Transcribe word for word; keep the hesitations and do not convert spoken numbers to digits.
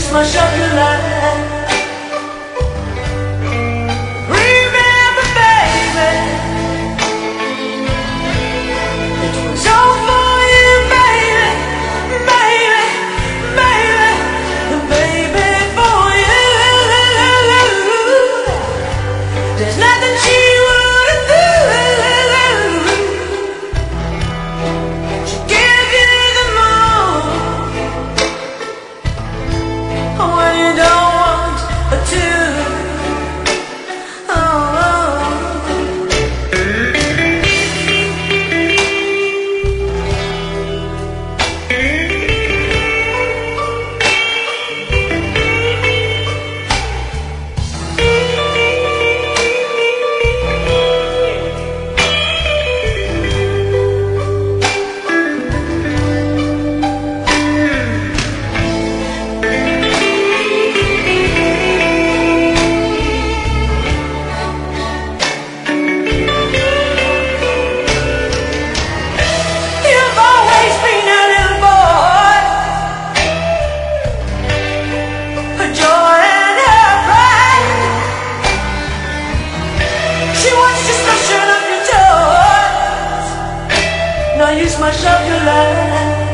use my chocolate. Remember, baby, it was all for you, baby, baby, baby, baby, for you. There's nothing she wouldn't do. She'd give you the moon when you don't want to. Oh, you've always been a little boy, her joy and her pride. She wants to still shut up your doors. Now use my chocolate.